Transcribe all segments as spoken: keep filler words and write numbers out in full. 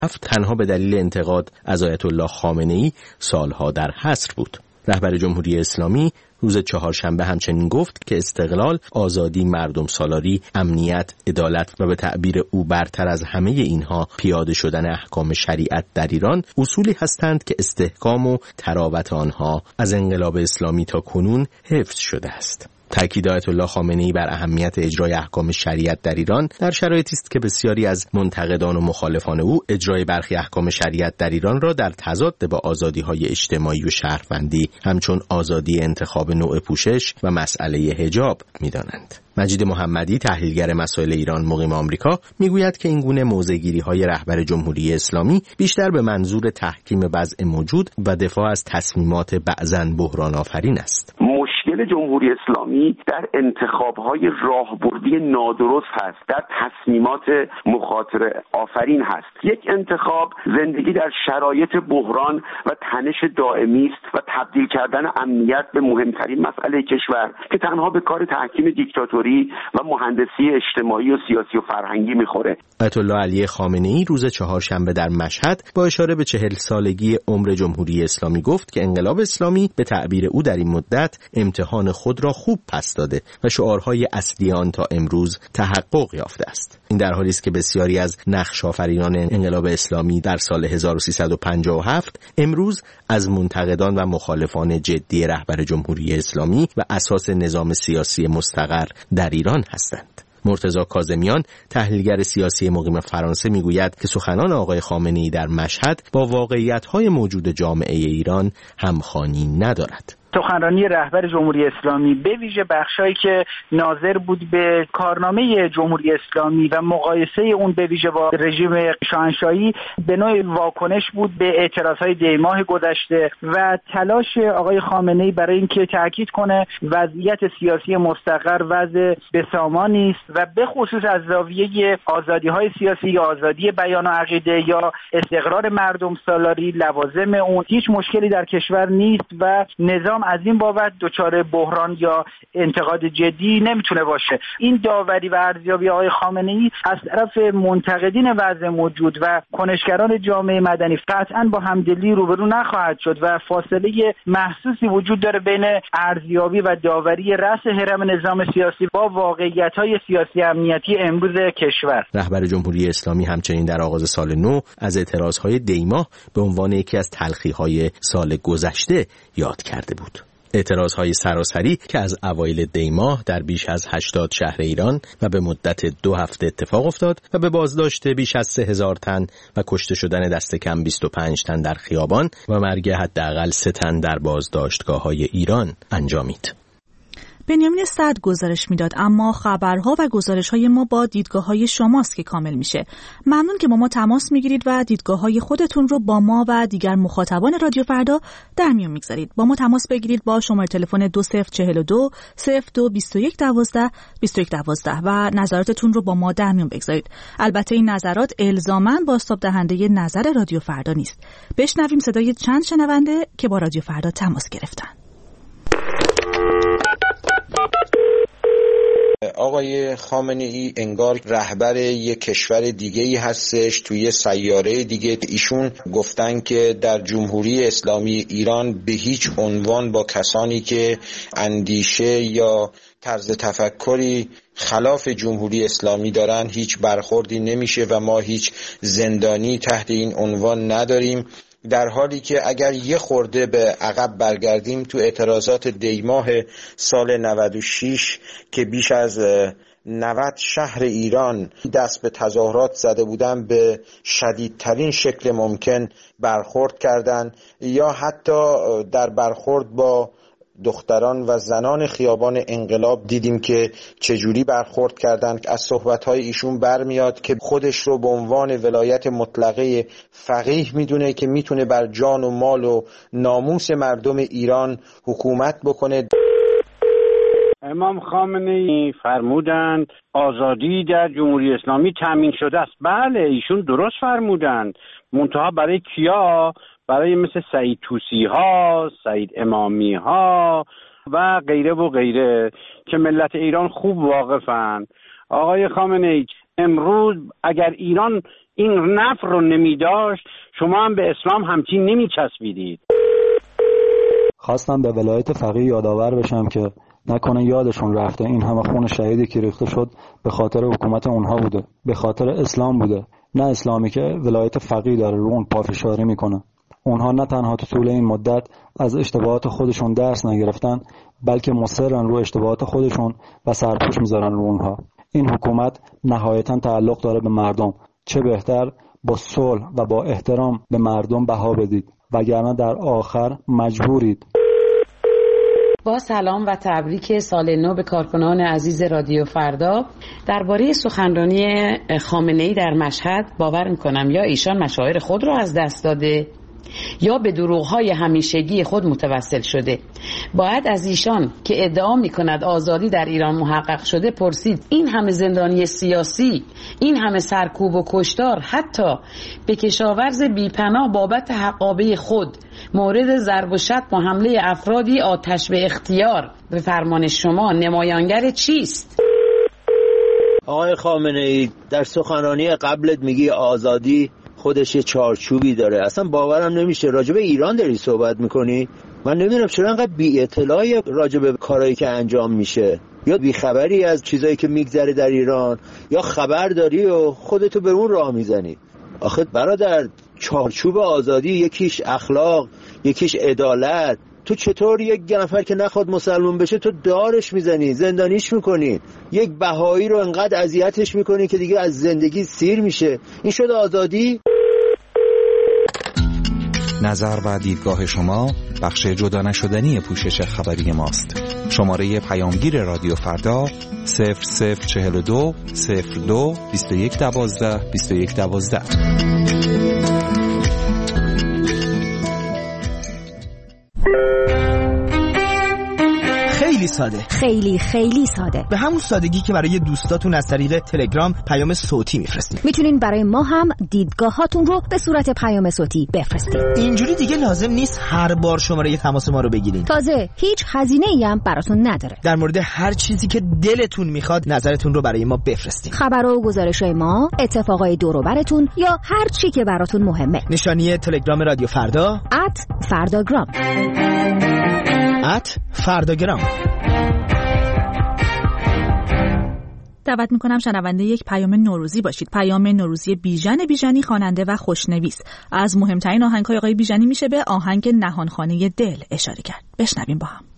هفت تنها به دلیل انتقاد از آیت الله خامنه‌ای سالها در حصر بود. رهبر جمهوری اسلامی روز چهارشنبه همچنین گفت که استقلال، آزادی، مردم سالاری، امنیت، عدالت و به تعبیر او برتر از همه اینها پیاده شدن احکام شریعت در ایران اصولی هستند که استحکام و تراوت آنها از انقلاب اسلامی تا کنون حفظ شده است. تأکید آیت الله خامنه‌ای بر اهمیت اجرای احکام شریعت در ایران در شرایطی است که بسیاری از منتقدان و مخالفان او اجرای برخی احکام شریعت در ایران را در تضاد با آزادی‌های اجتماعی و شهروندی همچون آزادی انتخاب نوع پوشش و مسئله حجاب می‌دانند. مجید محمدی، تحلیلگر مسائل ایران مقیم آمریکا، میگوید که این گونه موضع‌گیری‌های رهبر جمهوری اسلامی بیشتر به منظور تحکیم وضع موجود و دفاع از تصمیمات بعضاً بحران آفرین است. مشکل جمهوری اسلامی در انتخاب‌های راهبردی نادرست هست، در تصمیمات مخاطره آفرین هست. یک انتخاب زندگی در شرایط بحران و تنش دائمی است و تبدیل کردن امنیت به مهمترین مسئله کشور که تنها به کار تحکیم دیکتاتوری و مهندسی اجتماعی و سیاسی و فرهنگی میخوره. آیت الله علی خامنه‌ای روز چهارشنبه در مشهد با اشاره به چهل سالگی عمر جمهوری اسلامی گفت که انقلاب اسلامی به تعبیر او در این مدت امتحان خود را خوب پس داده و شعارهای اصلی آن تا امروز تحقق یافته است. این در حالی است که بسیاری از نقش آفرینان انقلاب اسلامی در سال هزار و سیصد و پنجاه و هفت امروز از منتقدان و مخالفان جدی رهبر جمهوری اسلامی و اساس نظام سیاسی مستقر در ایران هستند. مرتضی کاظمیان، تحلیلگر سیاسی مقیم فرانسه، میگوید که سخنان آقای خامنه‌ای در مشهد با واقعیت‌های موجود جامعه ایران همخوانی ندارد. سخنرانی رهبر جمهوری اسلامی به ویژه بخشایی که ناظر بود به کارنامه جمهوری اسلامی و مقایسه اون به ویژه با رژیم شاهنشاهی به نوع واکنش بود به اعتراضهای دیماه گذشته و تلاش آقای خامنه‌ای برای اینکه تاکید کنه وضعیت سیاسی مستقر وضع بسامانی است و به خصوص از زاویه آزادی‌های سیاسی یا آزادی بیان و عقیده یا استقرار مردم سالاری لوازم اون هیچ مشکلی در کشور نیست و نظام از این بابت دچار بحران یا انتقاد جدی نمیتونه باشه. این داوری و ارزیابی آقای خامنه‌ای از طرف منتقدین وضع موجود و کنشگران جامعه مدنی قطعاً با همدلی روبرو نخواهد شد و فاصله محسوسی وجود داره بین ارزیابی و داوری رأس هرم نظام سیاسی با واقعیت‌های سیاسی امنیتی امروز کشور. رهبر جمهوری اسلامی همچنین در آغاز سال نو از اعتراضهای دیماه به عنوان یکی از تلخی‌های سال گذشته یاد کرده بود. اعتراضهای سراسری که از اوایل دی ماه در بیش از هشتاد شهر ایران و به مدت دو هفته اتفاق افتاد و به بازداشت بیش از سه هزار تن و کشته شدن دست کم بیست و پنج تن در خیابان و مرگ حداقل سه تن در بازداشتگاه‌های ایران انجامید. بنیامین سعد گزارش میداد، اما خبرها و گزارش‌های ما با دیدگاه‌های شماست که کامل میشه. ممنون که با ما تماس میگیرید و دیدگاه‌های خودتون رو با ما و دیگر مخاطبان رادیو فردا در میون میگذارید. با ما تماس بگیرید با شماره تلفن دو صفر چهل و دو صفر دو بیست و یک دوازده بیست و یک دوازده و نظراتتون رو با ما در میون بگذارید. البته این نظرات الزاماً بازتاب دهنده نظر رادیو فردا نیست. بشنویم صدای چند شنونده که با رادیو فردا تماس گرفتن. آقای خامنه‌ای انگار رهبر یک کشور دیگه‌ای هستش توی سیاره دیگه. ایشون گفتن که در جمهوری اسلامی ایران به هیچ عنوان با کسانی که اندیشه یا طرز تفکری خلاف جمهوری اسلامی دارن هیچ برخوردی نمیشه و ما هیچ زندانی تحت این عنوان نداریم، در حالی که اگر یه خورده به عقب برگردیم تو اعتراضات دیماه سال نود و شش که بیش از نود شهر ایران دست به تظاهرات زده بودن به شدیدترین شکل ممکن برخورد کردند، یا حتی در برخورد با دختران و زنان خیابان انقلاب دیدیم که چجوری برخورد کردند. از صحبت‌های ایشون برمیاد که خودش رو به عنوان ولایت مطلقه فقیه میدونه که میتونه بر جان و مال و ناموس مردم ایران حکومت بکنه. امام خامنه‌ای فرمودند آزادی در جمهوری اسلامی تامین شده است. بله، ایشون درست فرمودند، منتها برای کیا؟ برای مثل سعید طوسی ها، سعید امامی ها و غیره و غیره که ملت ایران خوب واقفن. آقای خامنه‌ای، امروز اگر ایران این نفر رو نمی داشت شما هم به اسلام همچین نمی چسبیدید. خواستم به ولایت فقیه یادآور بشم که نکنه یادشون رفته این همه خون شهیدی که ریخته شد به خاطر حکومت اونها بوده، به خاطر اسلام بوده، نه اسلامی که ولایت فقیه داره رو اون پافشاری میکنه. اونها نه تنها تو طول این مدت از اشتباهات خودشون درس نگرفتن، بلکه مصرن رو اشتباهات خودشون و سرپوش میذارن رو اونها. این حکومت نهایتاً تعلق داره به مردم، چه بهتر با صلح و با احترام به مردم بها بدید، وگرنه در آخر مجبورید. با سلام و تبریک سال نو به کارکنان عزیز رادیو فردا. درباره سخنرانی خامنه‌ای در مشهد باور میکنم یا ایشان مشاعر خود را از دست داده یا به دروغ‌های همیشگی خود متوسل شده. باید از ایشان که ادعا می‌کند آزادی در ایران محقق شده پرسید این همه زندانی سیاسی، این همه سرکوب و کشتار، حتی به کشاورز بی‌پناه بابت حقابه خود مورد ضرب و شتم و حمله افرادی آتش به اختیار به فرمان شما نمایانگر چیست؟ آقای خامنه‌ای در سخنرانی قبلت میگی آزادی خودش یه چارچوبی داره. اصلا باورم نمیشه راجع به ایران داری صحبت میکنی. من نمیدونم چرا انقدر بی اطلاعی راجع به کارهایی که انجام میشه، یا بی خبری از چیزایی که میگذره در ایران، یا خبر داری و خودتو به اون راه میزنی. آخه برادر، چارچوب آزادی یکیش اخلاق، یکیش عدالت. تو چطور یک نفر که نخواد مسلمان بشه تو دارش میزنی، زندانیش میکنی، یک بهایی رو انقدر اذیتش میکنی که دیگه از زندگی سیر میشه؟ این شد آزادی؟ نظر و دیدگاه شما بخش جدا نشدنی پوشش خبری ماست. شماره پیامگیر رادیو فردا صفر صفر چهل و دو صفر دو بیست و یک دوازده بیست و یک دوازده. خیلی ساده، خیلی خیلی ساده، به همون سادگی که برای دوستاتون از طریق تلگرام پیام صوتی میفرستید. میتونین برای ما هم دیدگاهاتون رو به صورت پیام صوتی بفرستید. اینجوری دیگه لازم نیست هر بار شماره تماس ما رو بگیرین. تازه هیچ هزینه‌ای هم براتون نداره. در مورد هر چیزی که دلتون میخواد نظرتون رو برای ما بفرستید. خبر و گزارش‌های ما، اتفاقای دور و براتون یا هر چی که براتون مهمه. نشانی تلگرام رادیو فردا ات فرداگرام ات فرداگرام. دعوت میکنم شنونده یک پیام نوروزی باشید. پیام نوروزی بیژن بیژنی، خواننده و خوشنویس. از مهمترین آهنگ‌های آقای بیژنی میشه به آهنگ نهانخانه دل اشاره کرد. بشنویم با هم.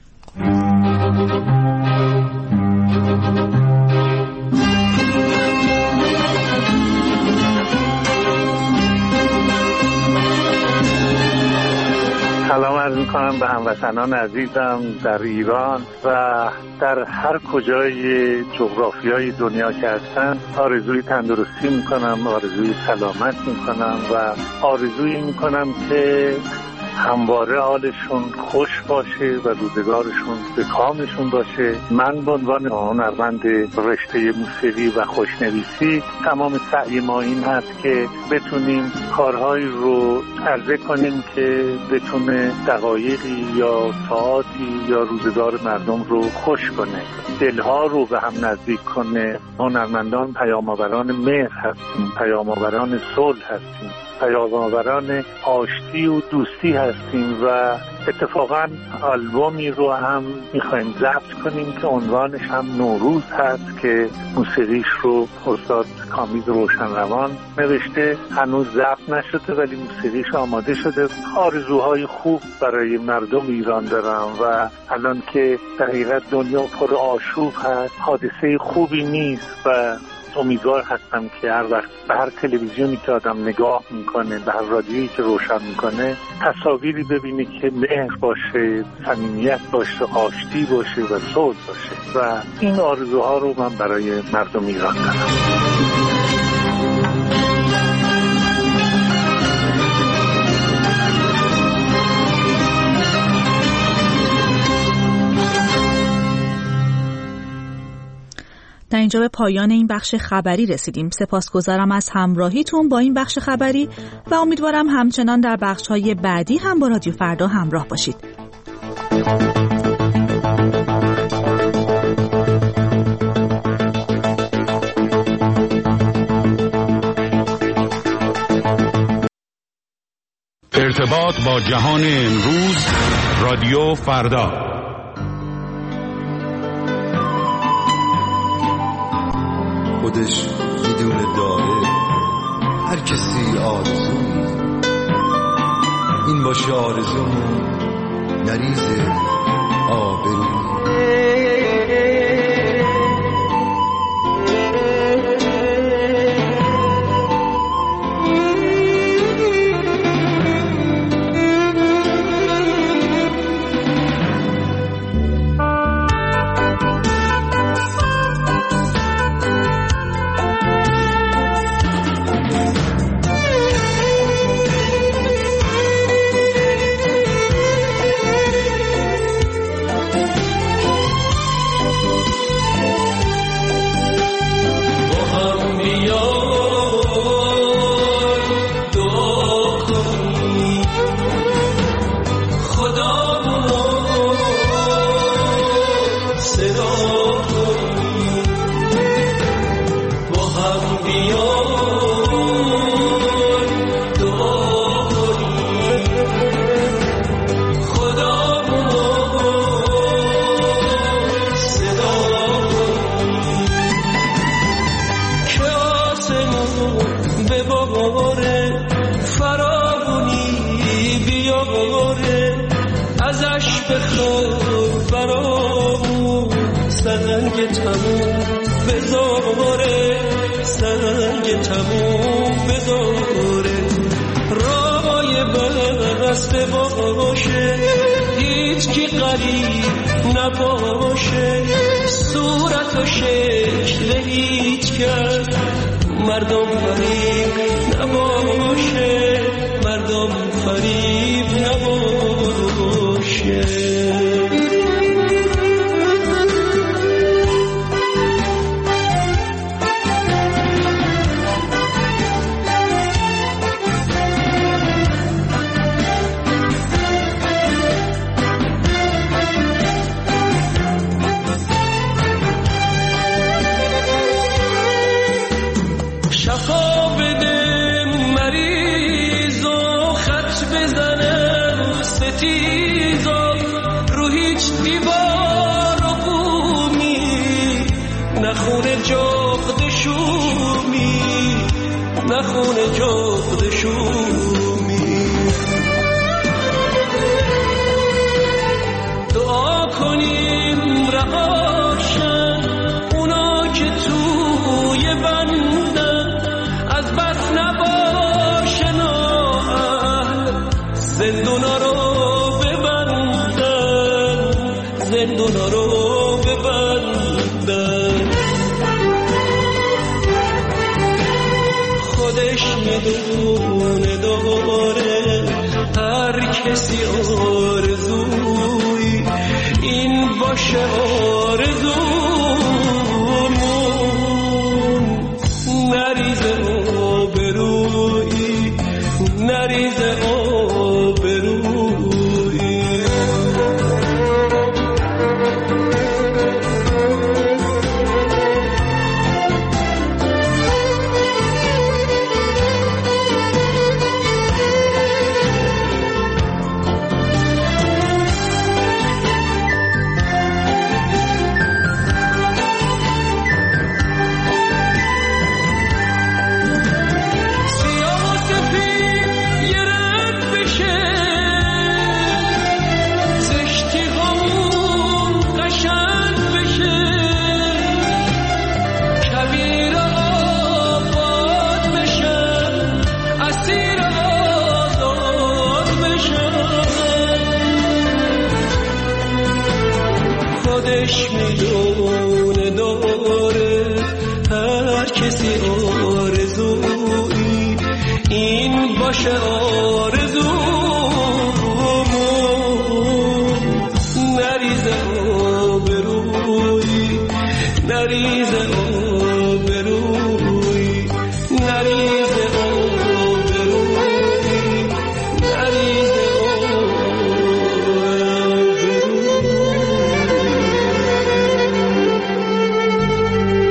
سلام عرض میکنم به هموطنان عزیزم در ایران و در هر کجای جغرافیای دنیا که هستن. آرزوی تندرستی میکنم، آرزوی سلامت میکنم و آرزوی میکنم که همواره حالشون خوش باشه و روزگارشون به کامشون باشه. من به عنوان هنرمند رشته موسیقی و خوشنویسی تمام سعی ما این هست که بتونیم کارهایی رو عرضه کنیم که بتونه دقایقی یا ساعاتی یا روزگار مردم رو خوش کنه، دلها رو به هم نزدیک کنه. هنرمندان پیام‌آوران مهر هستیم، پیام‌آوران صلح هستیم، پیام‌آوران آشتی و دوستی هستیم و اتفاقا آلبومی رو هم میخوایم ضبط کنیم که عنوانش هم نوروز هست که موسیقیش رو استاد کامیز روشنروان نوشته. هنوز ضبط نشده ولی موسیقیش آماده شده. آرزوهای خوب برای مردم ایران دارم و الان که در حقیقت دنیا پر آشوب هست، حادثه خوبی نیست و امیدوار هستم که هر وقت به هر تلویزیونی که آدم نگاه میکنه، به هر رادیویی که روشن میکنه، تصاویری ببینه که مهر باشه، صمیمیت باشه، آشتی باشه و صلح باشه و این آرزوها رو من برای مردم ایران دارم. در اینجا به پایان این بخش خبری رسیدیم. سپاسگزارم از همراهیتون با این بخش خبری و امیدوارم همچنان در بخش‌های بعدی هم با رادیو فردا همراه باشید. ارتباط با جهان امروز، رادیو فردا. خودش میدونه داره هر کسی آرزو، این باشه آرزومون نریز آبرو.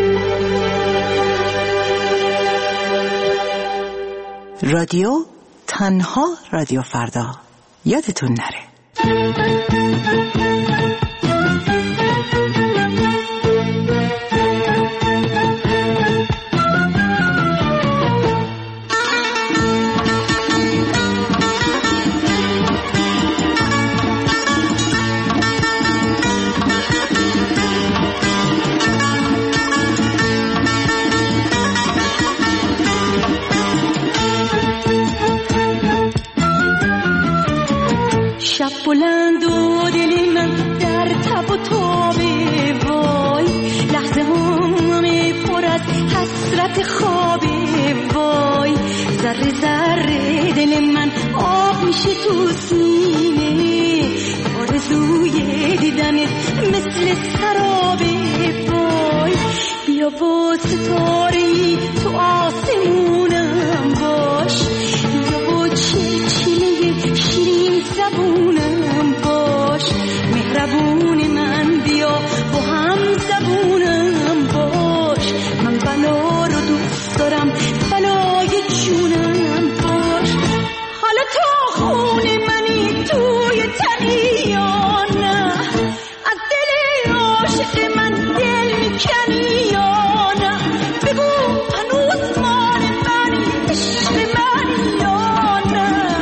رادیو تنها رادیو فردا یادتون نره. شب بلند و دل من در تب و تاب وای، لحظه همه پر از حسرت خواب وای، ذره ذره دل من آب میشه تو سینه، آرزوی دیدنت مثل سراب وای، بیا با ستاره‌ای تو آسمونم باش، بیا با چلچله شیرین زبونم باش، مهربون من بیا با هم زبونم باش، من بلا رو دوست دارم بلای جونم باش، حالا تا خون منی توی تنی یا نه، از دل عاشق من دل میکنی یا نه، بگو هنوز مال منی عشق منی یا نه.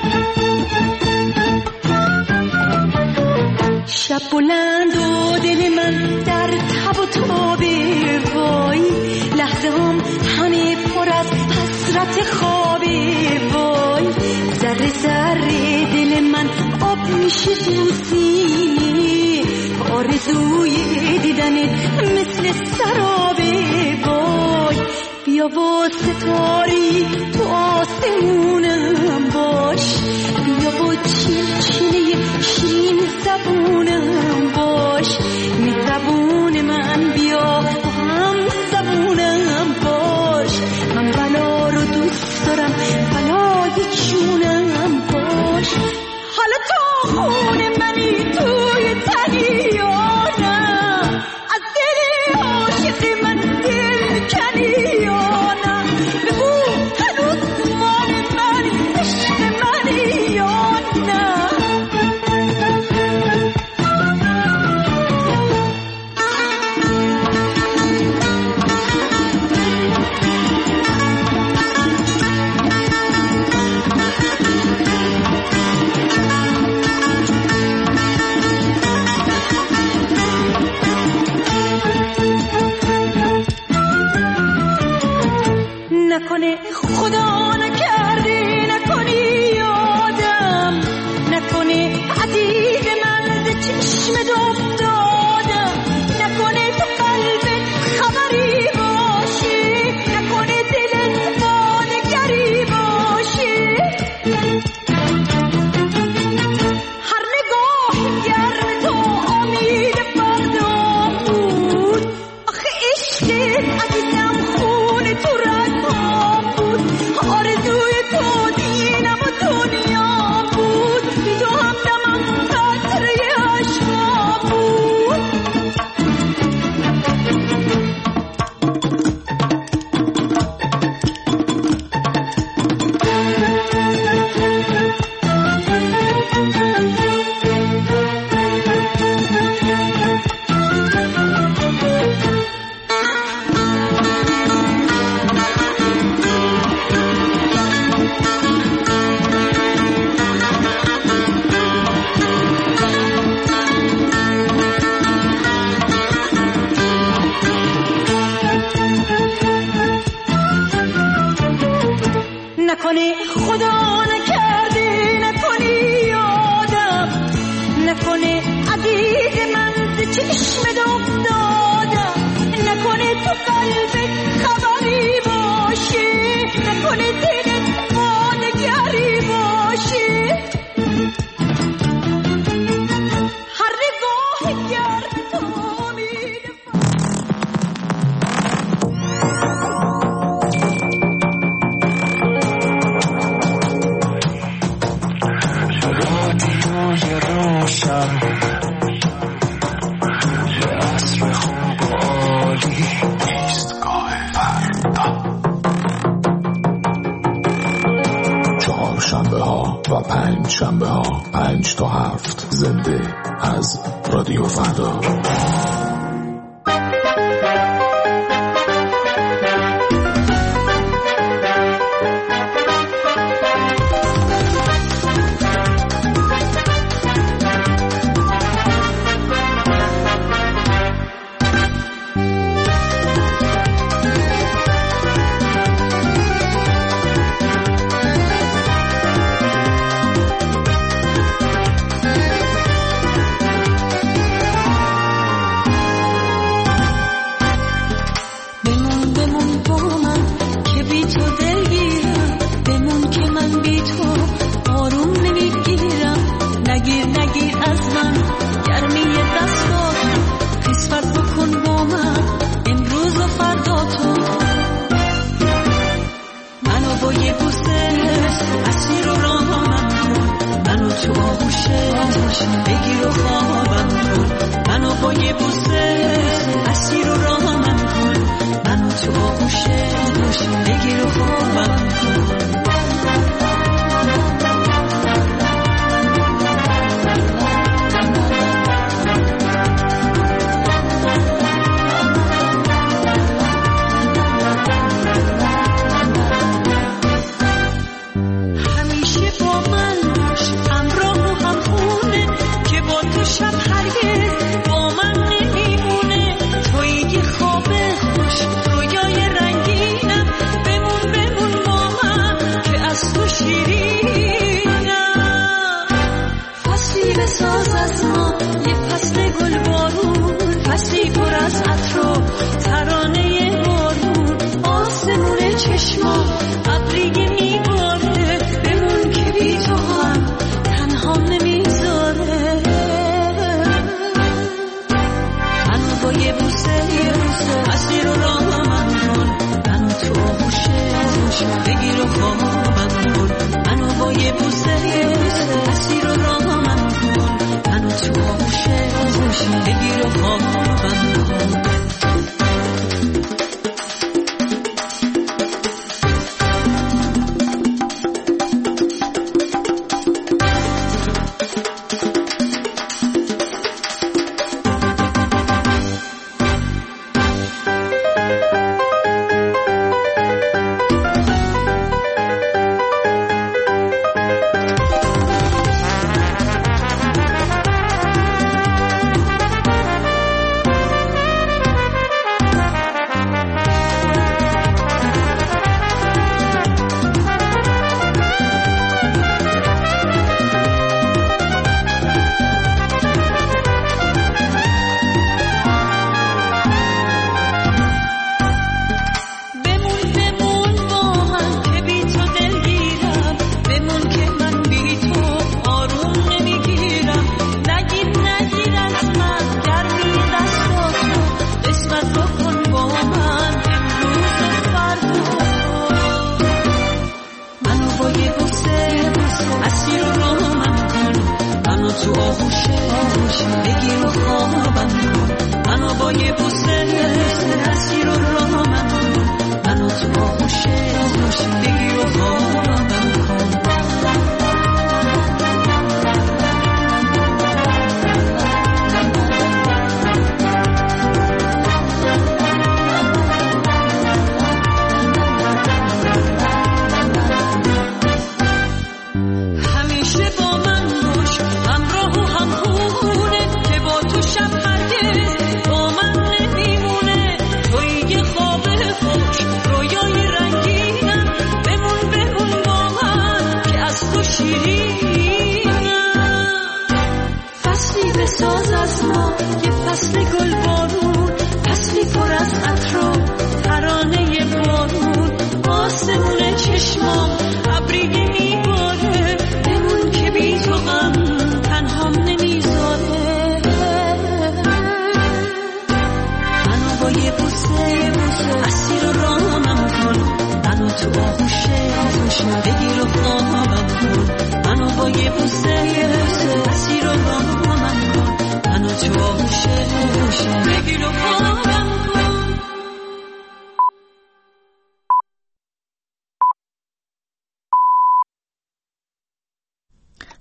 شب بلند و دل من در تب و تاب وای، لحظه هم همه پر از حسرت خواب وای، ذره ذره دل من آب میشه تو سینه، آرزوی دیدنت مثل سراب وای، بیا با ستاری تو آسمونم باش، بیا با چلچله شیرین زبونم باش، مهربون من بیا با هم زبونم باش، من بلا رو دوست دارم بلای جونم باش، حالا تا خون منی توی تنی یا نه، از دل عاشق من دل میکنی یا نه، بگو هنوز مال منی عشق منی یا نه. نکنه خدا نکرده، نکنی یادم، نکنه عزیز من ز چشمت افتادم، نکنه تو قلبت خبری باشه، نکنه دلت با نگری باشه، هر نگاه گرم تو امید فردا بود، آخه عشقت عزیزم خون تو رگا بود، آرزوی تو دینم و دنیا بود، بی تو همدمم قطره عشقا بود. نکنه خدا نکرده، نکنی یادم، نکنه عزیز من ز چشمت افتادم، نکنه تو قلبت خبری باشه، نکنه دلت با نگری باشه، هر نگاه گرم تو امید روشن یه عصر خوب و عالی، ایستگاه فردا. چهار شنبه ها و پنج شنبه ها پنج تا هفت زنده از رادیو فردا.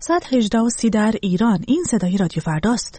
ساعت هجده و سی در ایران. این صدای رادیو فرداست.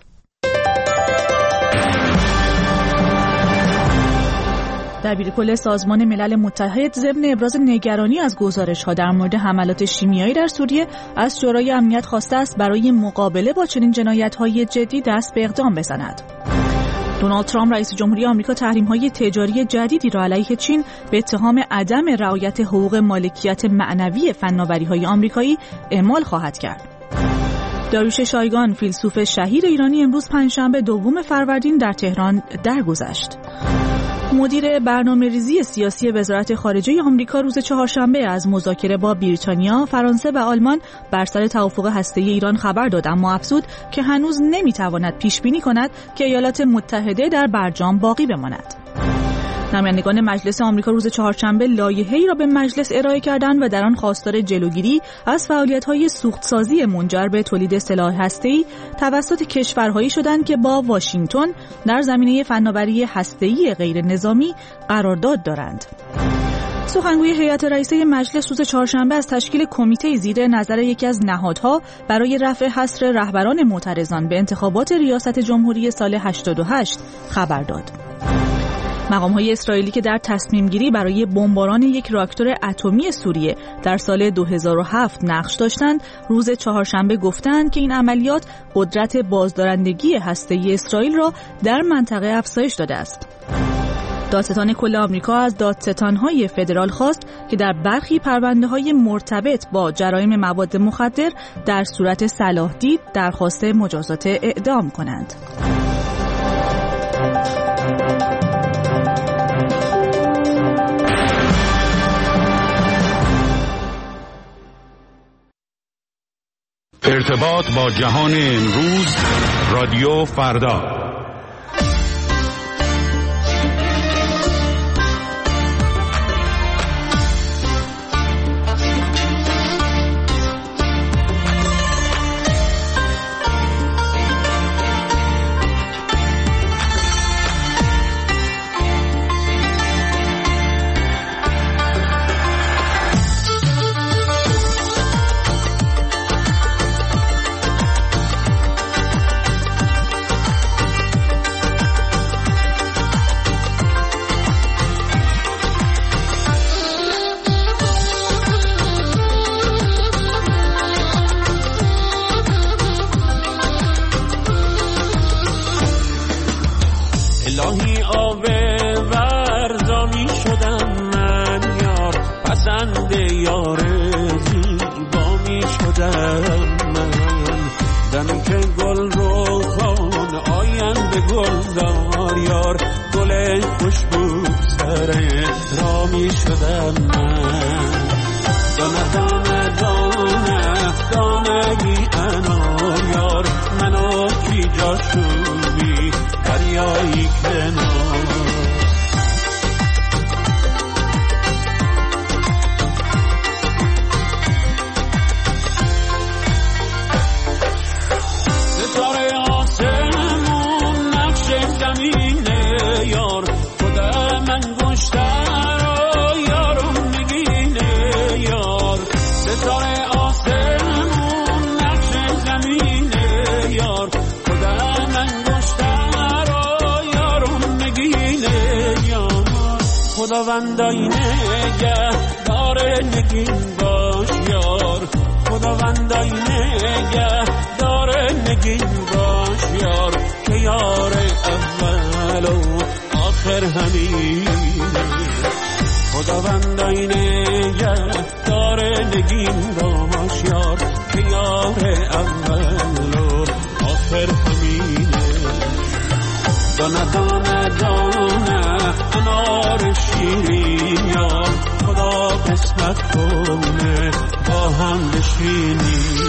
دبیرکل سازمان ملل متحد ضمن ابراز نگرانی از گزارش‌ها در مورد حملات شیمیایی در سوریه از شورای امنیت خواسته است برای مقابله با چنین جنایت‌های جدی دست به اقدام بزند. دونالد ترامپ رئیس جمهوری آمریکا تحریم‌های تجاری جدیدی را علیه چین به اتهام عدم رعایت حقوق مالکیت معنوی فناوری‌های آمریکایی اعمال خواهد کرد. داریوش شایگان فیلسوف شهیر ایرانی امروز پنجشنبه دوم فروردین در تهران درگذشت. مدیر برنامه‌ریزی سیاسی وزارت خارجه آمریکا روز چهارشنبه از مذاکره با بریتانیا، فرانسه و آلمان بر سر توافق هسته‌ای ایران خبر داد، اما افزود که هنوز نمی‌تواند پیش‌بینی کند که ایالات متحده در برجام باقی بماند. نمایندگان مجلس آمریکا روز چهارشنبه لایحه‌ای را به مجلس ارائه کردند و در آن خواستار جلوگیری از فعالیت‌های سوخت‌سازی منجر به تولید سلاح هسته‌ای توسط کشورهایی شدند که با واشنگتن در زمینه فناوری هسته‌ای غیر نظامی قرارداد دارند. سخنگوی هیئت رئیسه مجلس روز چهارشنبه از تشکیل کمیته زیر نظر یکی از نهادها برای رفع حصر رهبران معترضان به انتخابات ریاست جمهوری سال هشتاد و هشت خبر داد. مقام‌های اسرائیلی که در تصمیم گیری برای بمباران یک راکتور اتمی سوریه در سال دو هزار و هفت نقش داشتند، روز چهارشنبه گفتند که این عملیات قدرت بازدارندگی هسته‌ای اسرائیل را در منطقه افزایش داده است. دادستان کل آمریکا از دادستان‌های فدرال خواست که در برخی پرونده‌های مرتبط با جرایم مواد مخدر در صورت صلاح دید درخواست مجازات اعدام کنند. ارتباط با جهان امروز، رادیو فردا. خداوندای نگه داره نگین باش یار، خداوندای نگه داره نگین باش یار، که یار اول و آخر همینه. خداوندای نگه داره نگین باش یار، که یار اول و آخر همینه. دانه دانه دانه انار شیرین یا خدا قسمت کنه با هم بشینیم.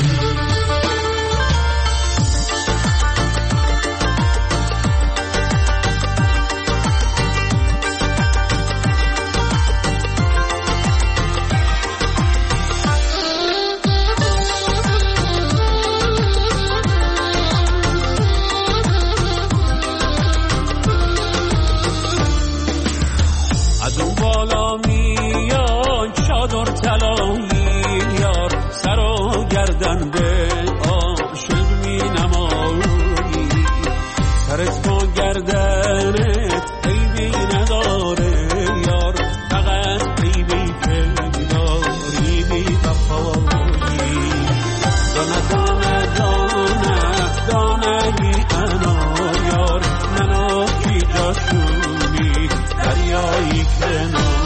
بالا میاد چادر طلایی یار، سر و گردن به عاشق می نمایی سرت با گردنت عیبی نداره یار فقط عیبی که داری بی وفایی دانه دانه دانه دانه بی انار یار منو کی جاشونی دریایی کنار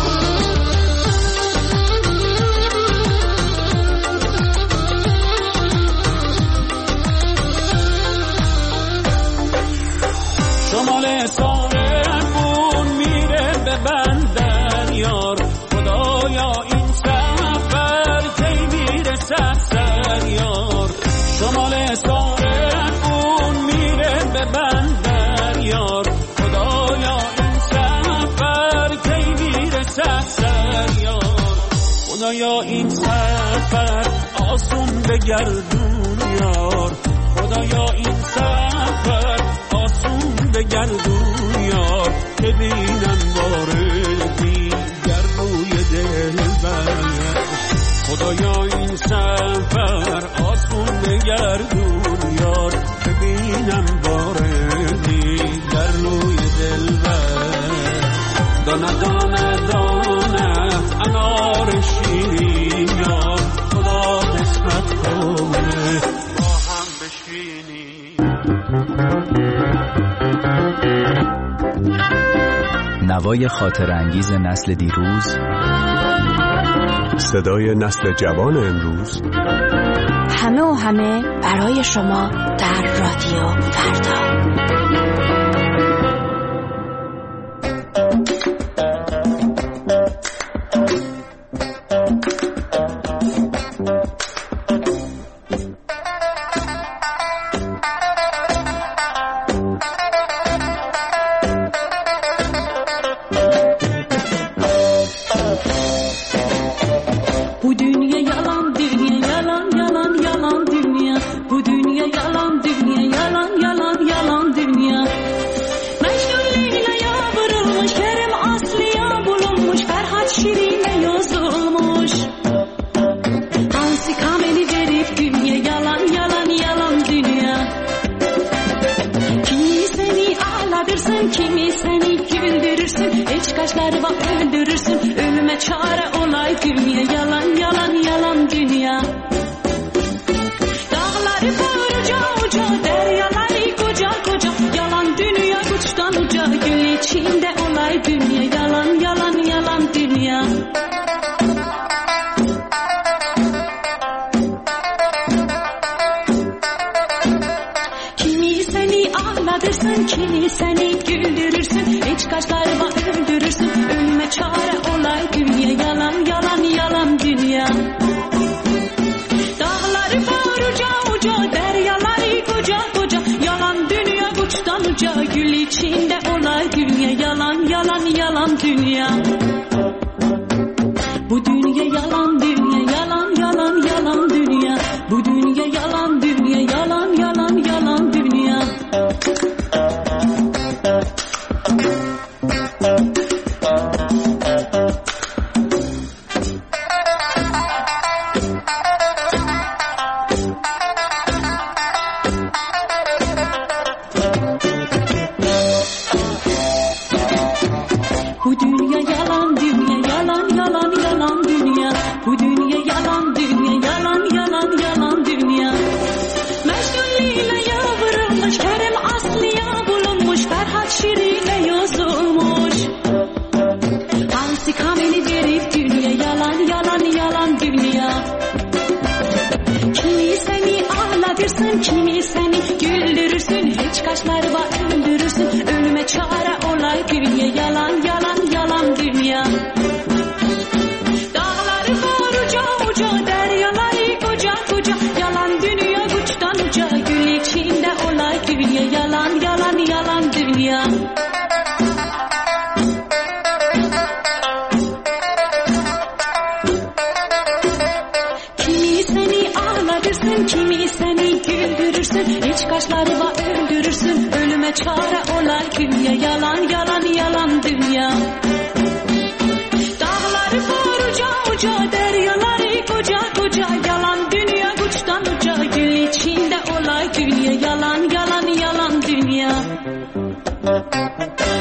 شمال سارمون میره به بندر یار خدایا این سفر کی میرسه سر یار شمال سارمون میره به بندر یار خدایا این سفر کی میرسه سر یار خدایا این سفر آسون بگردون یار خدایا این سفر بگردون یار ببینم باره دیگر روی دل بر خدایا این سفر آسون بگردون یار ببینم باره دیگر روی دل بر دانه دانه دانه انار شیرین یار خدا قسمت کنه با هم بشینیم نوای خاطر انگیز نسل دیروز صدای نسل جوان امروز همه و همه برای شما در رادیو فردا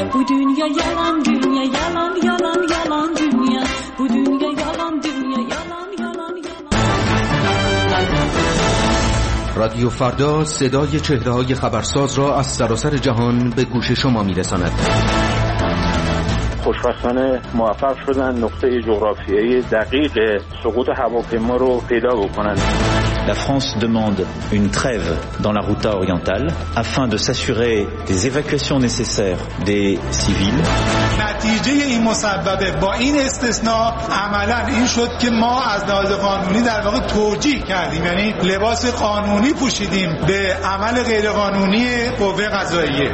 Bu dünya yalan, dünya yalan, yalan, yalan dünya. Bu dünya yalan, dünya yalan, yalan, yalan. رادیو فردا صدای چهره‌های خبرساز را از سراسر جهان به گوش شما می‌رساند. خوشبختانه موفق شدن نقطه جغرافیایی دقیق سقوط هواپیما رو پیدا بکنند. La France demande une trêve dans la Ghouta orientale afin de s'assurer des évacuations nécessaires des civils. نتیجه این مسببه با این استثناء عملاً این شد که ما از لحاظ قانونی در واقع توجیه کردیم، یعنی لباس قانونی پوشیدیم به عمل غیرقانونی قوه قضاییه.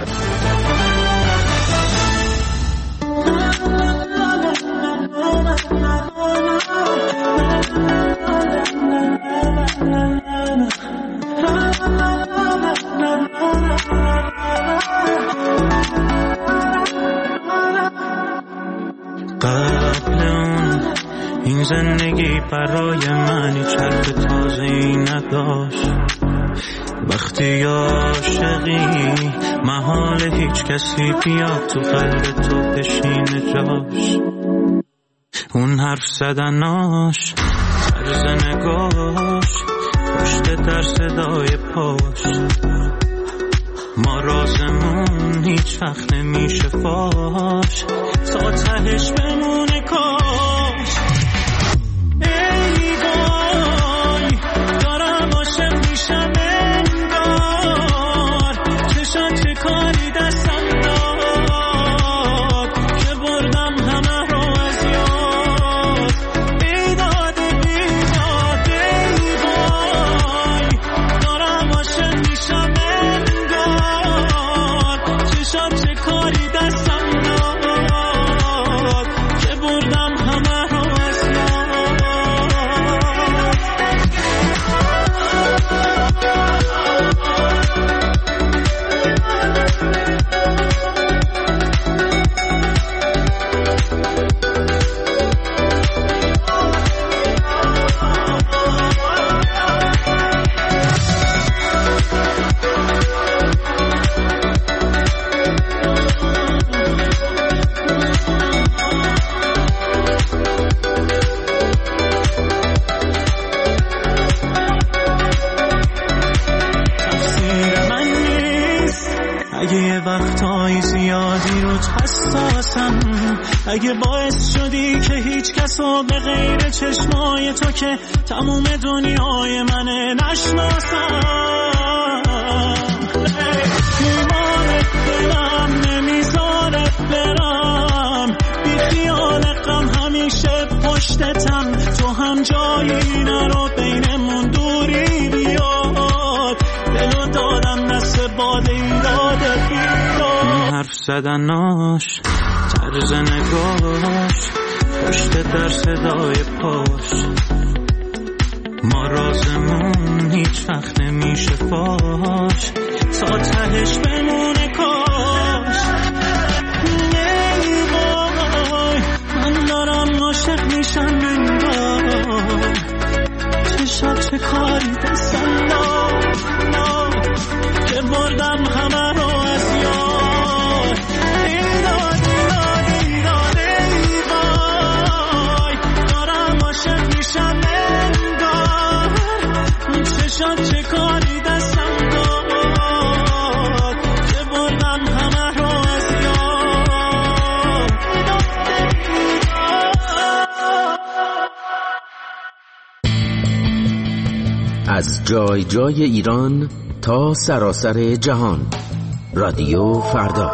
قبل اون این زندگی برای من هیچ حرف تازه‌ای نداشت. وقتی عاشقی محال هیچ کسی بیاد تو قلب تو بشینه جاش. اون حرف زدناش، طرز نگاش، پشت در صدای پاش، ما رازمون هیچ وقت نمیشه فاش، تا تهش بمونه کاش. ای وای دارم عاشق میشم انگار، چشات چه کاری دستم داد که بردم همه رو از یاد. بیداد بیداد ای وای دارم عاشق میشم انگار، چشات چه کاری دستم داد که بردم همه رو از یاد. تقصیر من نیست اگه یه وقتایی زیادی روت حساسم، اگه باعث شدی که هیچ کسو به غیر چشمای تو که تموم دنیای منه نشناسم. ایمانت دلم نمیذارت برم، بی خیال غم همیشه پشتتم، تو هم جایی نرو بینمون دوری بیاد. دلو دادم دست باد ایراد بیاد. حرف زدناش، طرز نگاش، پشت در صدای پاش، ما رازمون هیچ وقت نمیشه فاش، تا تهش بمونه کاش. ای وای من دارم عاشق میشم انگار، چشات چه کاری دستم داد که بردم همه رو از یاد. ایراد ایراد ایراد ای وای دارم عاشق میشم انگار، چشات چه کاری دستم داد که بردم همه رو از یاد. از جای جای ایران تا سراسر جهان، رادیو فردا.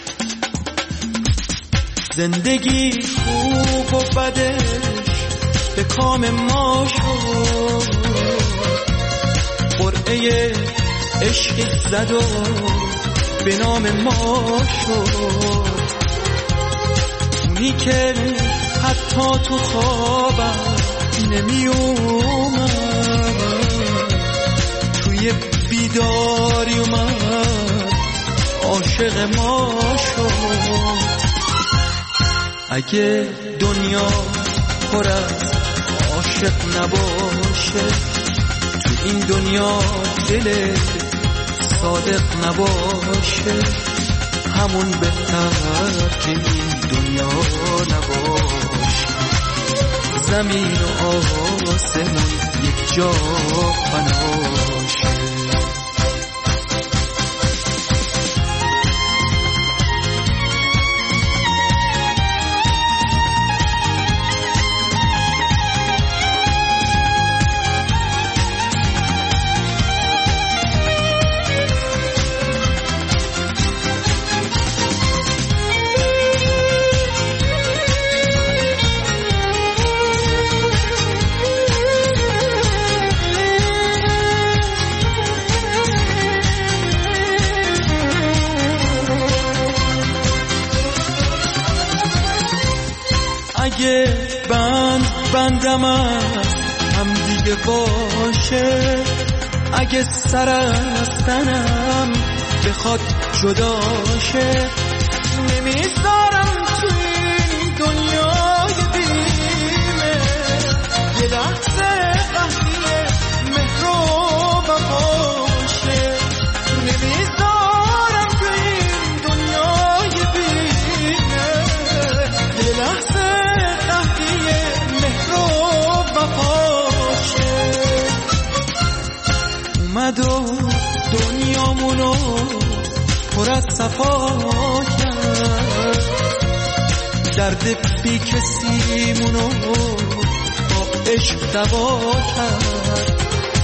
زندگی خوب و بدش به کام ما شد، قرعه عشق زد و به نام ما شد. اونی که حتی تو خوابم نمی اومد، توی بیداری اومد عاشق ما شد. اگه دنیا پر از عاشق نباشه، تو این دنیا دل صادق نباشه، همون بهتر که این دنیا نباشه. زمین و آسمون یک جا پناشه. اگه بند بندم از هم دیگه باشه، اگه سر از تنم بخواد جداشه، نمیذارم تو این دنیای بیمه یه لحظه قهریه مهر و وفاشه. نمیذارم تو این دنیای بیمه یه لحظه اومد و دنیامونو پر از صفا کرد، درد بی کسیمونو با عشق دوا کرد.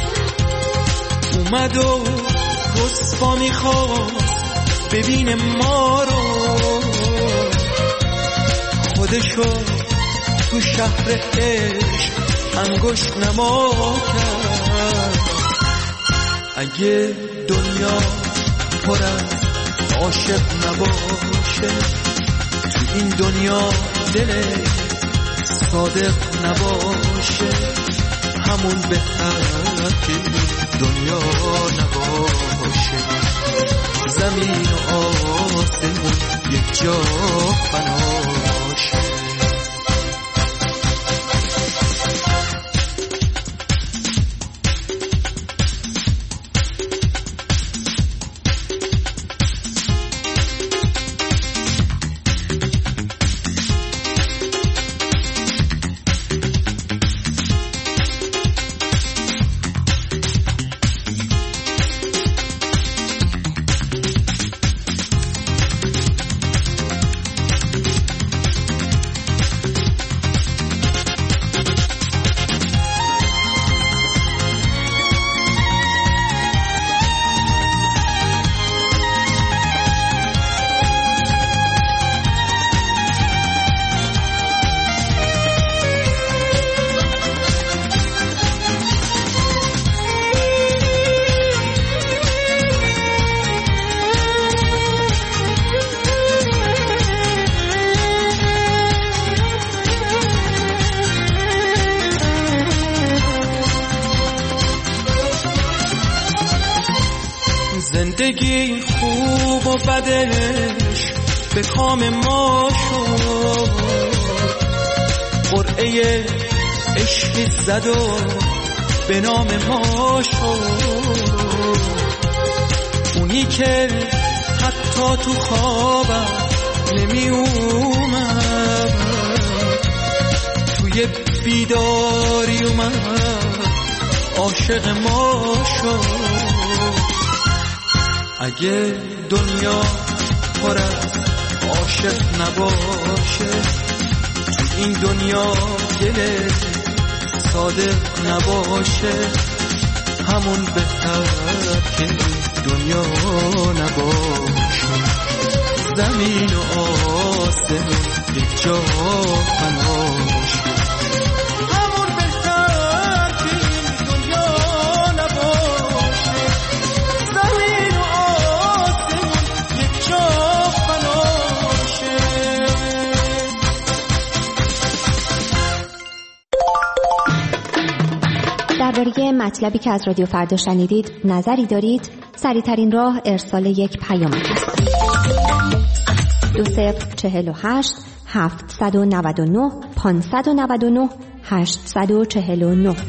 اومد و رسوا میخواست ببین ما رو، خودشو تو شهر عشق انگشت نما کرد. اگه دنیا پر از عاشق نباشه، تو این دنیا دل صادق نباشه، همون بهتر که دنیا نباشه. زمین و آسمون یک جا پناشه. زندگی خوب و بدش به کام ما شد، قرعه عشق زد و به نام ما شد. اونی که حتی تو خوابم نمی اومد، توی بیداری اومد عاشق ما شد. اگه دنیا پر از عاشق نباشه، تو این دنیا دل صادق نباشه، همون بهتر که دنیا نباشه. زمین و آسمون یک جا پناشه، همون درباره مطلبی که از رادیو فردا شنیدید نظری دارید؟ سریع‌ترین راه ارسال یک پیام است. دو صفر چهل و هشت هفتصد و نود و نه پانصد و نود و نه هشتصد و چهل و نه.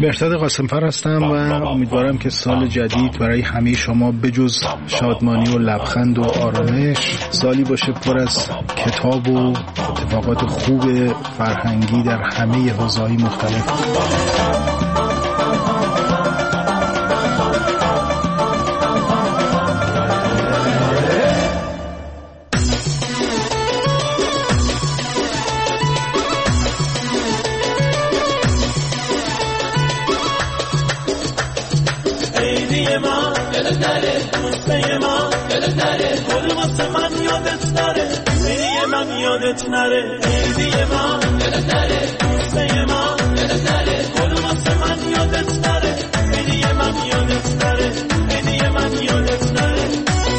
مرتضی قاسمفر هستم و امیدوارم که سال جدید برای همه شما بجز شادمانی و لبخند و آرامش سالی باشه پر از کتاب و اتفاقات خوب فرهنگی در همه حوزه‌های مختلف. یادت نره عیدی ما یادت نره دوسته ما یادت نره گل واسه من یادت نره عیدی من یادت نره عیدی من یادت نره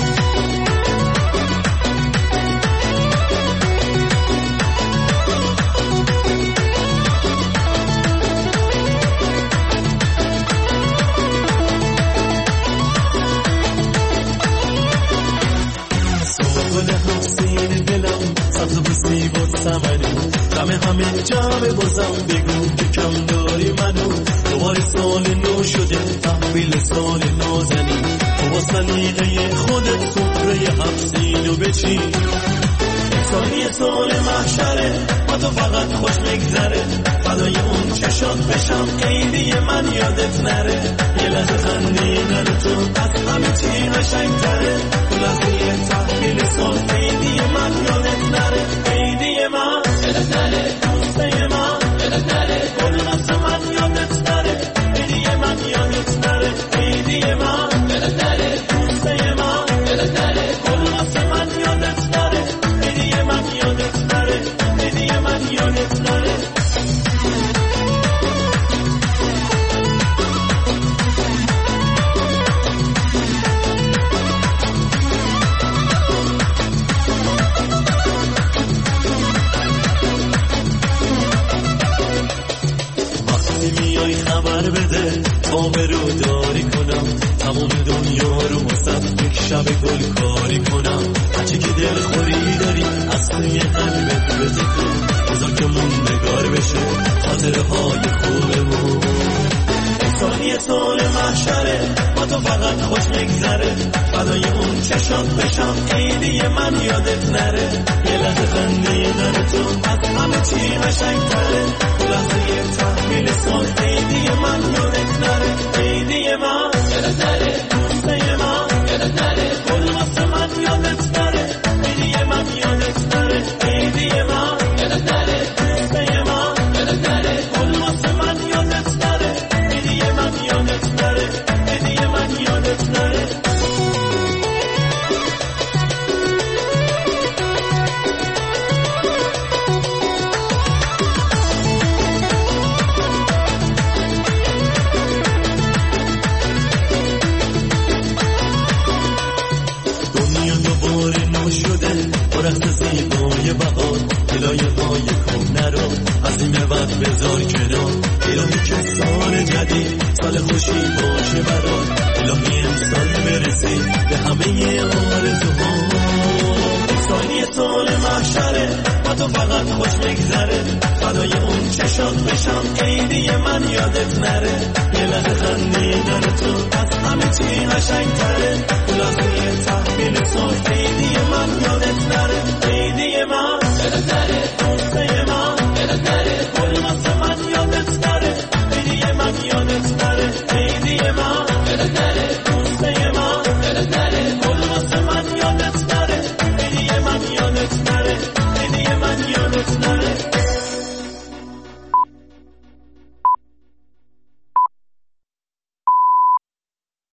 همه همه جمع بازم بگو که کم داری منو دوباره سال نو شده تحویل سال نازنی تو با سلیقه خودت سفره هفسینو بچین سالی سال محشره با تو فقط خوش بگذره فدای اون چشات بشم عیدی من یادت نره یه لحظه خندیدن تو از همه چی قشنگ‌تره تو لحظه تحویل سال عیدی من یادت نره عیدی من یادت نره دوسته من یادت نره گل واسه من یادت نره عیدی من یادت نره عیدی من یادت نره دوسته من یادت نره گل واسه من یادت نره عیدی من یادت نره عیدی من یادت نره خبر بده تا برو داری کنم تمام دنیا رو واسه یک شب گل کاری کنم هرچی که دل خوری داری از توی قلبت بده بذار که موندگار بشه خاطره های خوبمون سالی سال محشره با تو فقط خوش بگذره فدای اون چشات بشم عیدی من یادت نره یه لحظه خندیدن تو از همه چی قشنگ‌تره تو لحظه تحویل سال عیدی من یادت نره عیدی من یادت نره دوسته من یادت نره گل واسه من یادت نره عیدی من یادت نره عیدی من یادت نره دوسته من یادت نره گل واسه من یادت نره عیدی من یادت نره عیدی من یادت نره رخت زیبای بهار دلایه های کهنه رو از این به بعد بذار کنار الهی که سال جدید سال خوشی باشه برات الهی امسال برسی به همه آرزوها سالی سال محشره با تو فقط خوش بگذره فدای اون چشات بشم عیدی من یادت نره یه لحظه خندیدن تو از همه چی قشنگ‌تره